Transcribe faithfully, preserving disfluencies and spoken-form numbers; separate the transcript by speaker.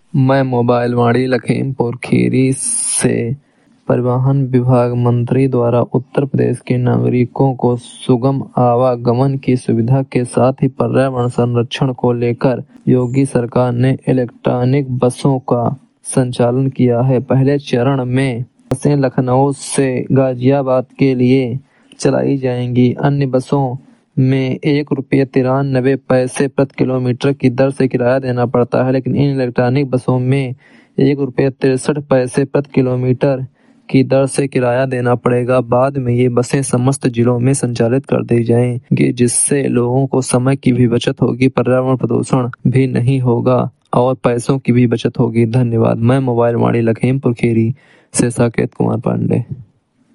Speaker 1: मैं मोबाइल वाणी लखीमपुर खीरी से परिवहन विभाग मंत्री द्वारा उत्तर प्रदेश के नागरिकों को सुगम आवागमन की सुविधा के साथ ही पर्यावरण संरक्षण को लेकर योगी सरकार ने इलेक्ट्रॉनिक बसों का संचालन किया है। पहले चरण में बसें लखनऊ से गाजियाबाद के लिए चलाई जाएंगी। अन्य बसों में एक रुपये तिरानबे पैसे प्रति किलोमीटर की दर से किराया देना पड़ता है, लेकिन इन इलेक्ट्रॉनिक बसों में एक रुपये तिरसठ पैसे प्रति किलोमीटर की दर से किराया देना पड़ेगा। बाद में ये बसें समस्त जिलों में संचालित कर दी जाएंगी, जिससे लोगों को समय की भी बचत होगी, पर्यावरण प्रदूषण भी नहीं होगा और पैसों की भी बचत होगी। धन्यवाद। मैं मोबाइल वाणी लखीमपुर खीरी से साकेत कुमार पांडे।